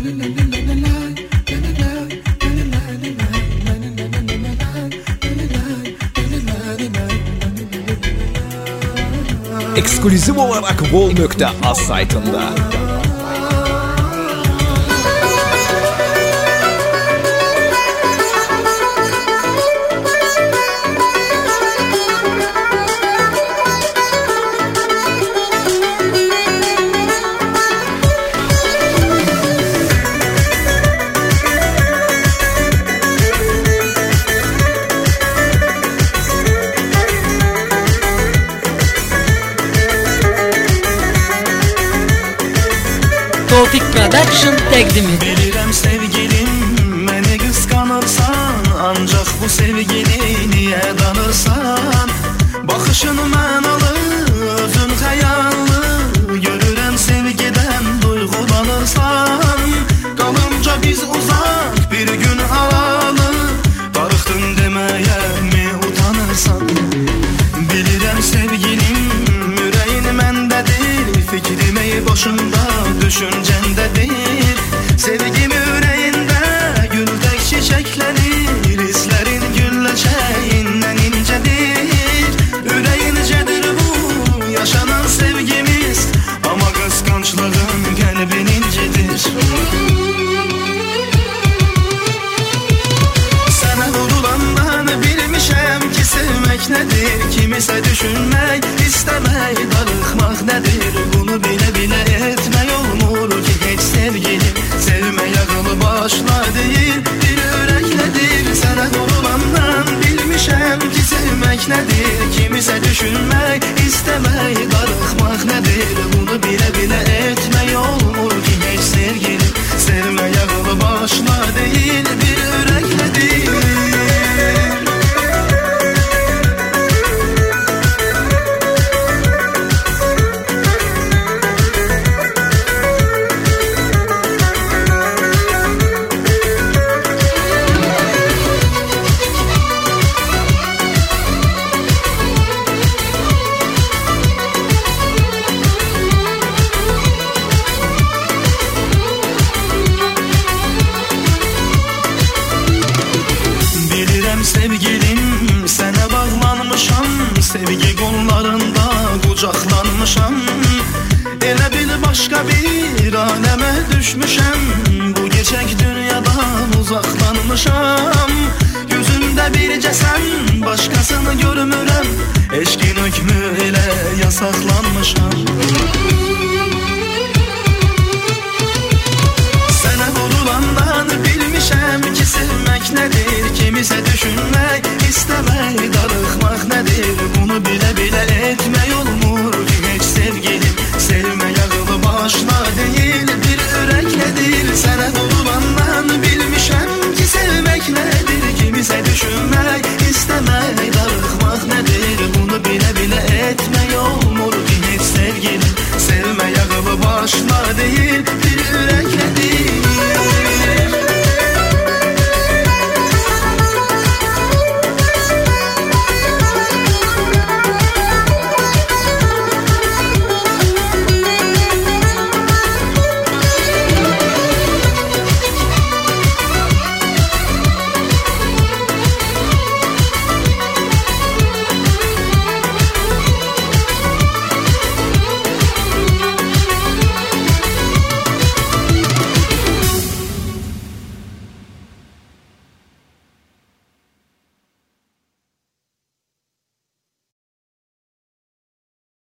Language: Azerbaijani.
Ekskluzif olarak Vol.az saytında. Tofik Production təqdim edir. Bilirəm sevgilim, məni qısqanırsan, ancaq bu sevgini niyə danırsan? Baxışın mənalı, özün xəyallı, görürəm sevgidən duyğulanırsan. Qalınca biz uzaq bir gün havalı, darıxdın deməyə mi utanırsan? Bilirəm sevgilim, ürəyin məndədir, fikrim ey boşunda, düşüncəndədir. Sevgim ürəyində güldək çiçəklənir, hisslərin gülləçəyindən incədir. Ürəyincədir bu yaşanan sevgimiz, amma qısqanclığın qəlbin incidir. Sənə vurulandan bilmişəm ki, sevmək nədir, kimisə düşünmək, istəmək, darıxmaq nədir. Bunu bilə-bilə etmək olmur ki, heç sevgilim, sevmək ağılı başla deyil, bir ürəklədir. Sənə vurulandan bilmişəm ki, sevmək nədir, kimisə düşünmək, istəmək, darıxmaq nədir. Bunu bilə-bilə etmək olmur ki, heç sevgilim, sevmək ağılı başla deyil, bir ürəklədir. Sevgilim, sənə bağlanmışam, sevgi qollarında qucaqlanmışam. Elə bil başqa bir aləmə düşmüşəm, bu geçək dünyadan uzaqlanmışam. Gözümdə bircə sən, başqasını görmürəm, eşqin hökmü ilə yasaqlanmışam. Sənə vurulandan bilmişəm ki, sevmək nədir, kimisə düşünmək,